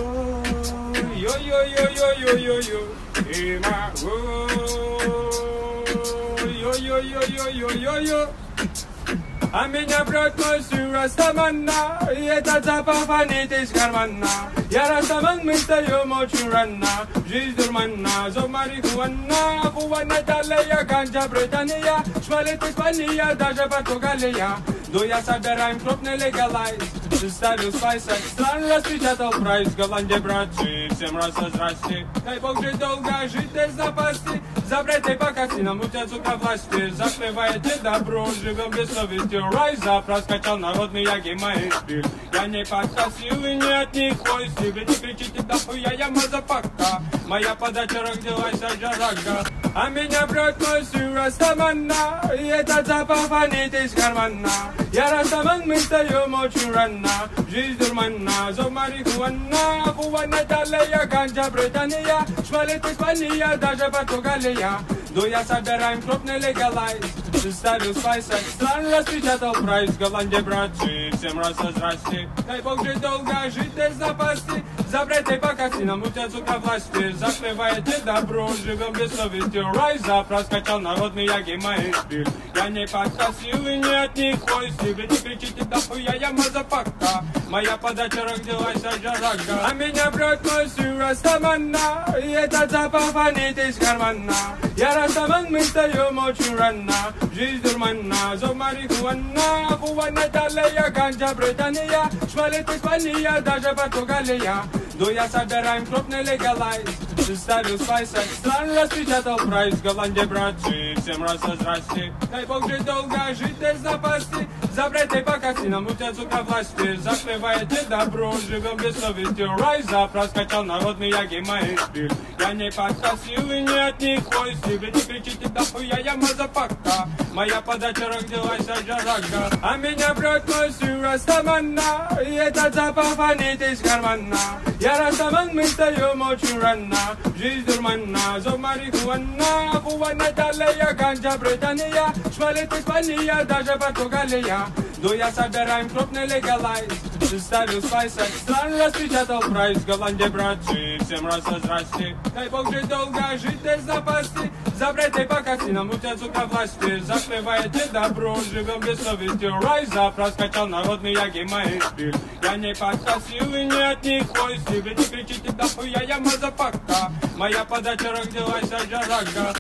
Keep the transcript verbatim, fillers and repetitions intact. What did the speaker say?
Ой-ой-ой-ой-ой-ой-ой-ой, Има, ой-ой-ой-ой-ой-ой-ой. А меня брат носит Растамана, и этот запах фонит из кармана. Я Растаман, мы встаем очень рано, жизнь дурмана, зов марихуана, хуана Италия, ганджа Британия, шмалит Испания, даже Португалия. Но я собираем крупный легалайз, ставил спайсер, стран распечатал прайс, в Голландии, братцы, всем раз здрасте. Дай Бог жить долго, жить без напасти, забрать покати, нам мутят сука власти, зашлеваете добро, живем без совести. Райзап раскачал народный яги мои стиль. Я не подкосил и не от них хвости, ведь не кричите дохуя, я мазафака. Моя подача родилась от жарага. А меня брат носит Растамана, и этот запах фонит из кармана. Я Растаман, мы встаем очень рано, жизнь дурмана, зов марихуана, хуана Италия, ганджа Британия, шмалит Испания, даже Португалия. Но я собираем крупный легалайз, ставил спайсер, стран распечатал прайс, в Голландии, братцы, всем раз здрасте. Дай Бог жить долго, жить без напасти, забрать покати, нам мутят сука власти, зашлеваете добро, живем без совести. Райзап раскачал народный яги мои стиль. Я не подкосил и не от них хвости, ведь не кричите дохуя, я мазафака. Моя подача родилась от жарага. А меня брат носит Растамана, и этот запах фонит из кармана. Я Растаман, мы встаем очень рано, жизнь дурмана, зов марихуана, хуана Италия, ганджа Британия, шмалит Испания, даже Португалия. Но я собираем крупный легалайз, ставил спайсер, стран распечатал прайс, в Голландии, братцы, всем раз здрасте. Дай Бог жить долго, жить без напасти, забрать покати, нам мутят сука власти, зашлеваете добро, живем без совести. Райзап раскачал народный яги мои стиль. Я не подкосил и не от них хвости, ведь не кричите дохуя, я мазафака. Моя подача родилась от жарага. А меня брат носит Растамана, и этот запах фонит из кармана. Я Растаман, мы встаем очень рано, жизнь дурмана, зов марихуана, хуана Италия, ганджа Британия, шмалит Испания, даже Португалия. Но я собираем крупный легалайз, ставил спайсер, стран распечатал прайс, в Голландии, братцы, всем раз здрасте. Дай Бог жить долго, жить без напасти, забрать покати, нам мутят сука власти, зашлеваете добро, живем без совести. Райзап раскачал народный яги мои стиль. Я не подкосил и не от них хвости, ведь не кричите дохуя, я мазафака. Моя подача родилась от жарага.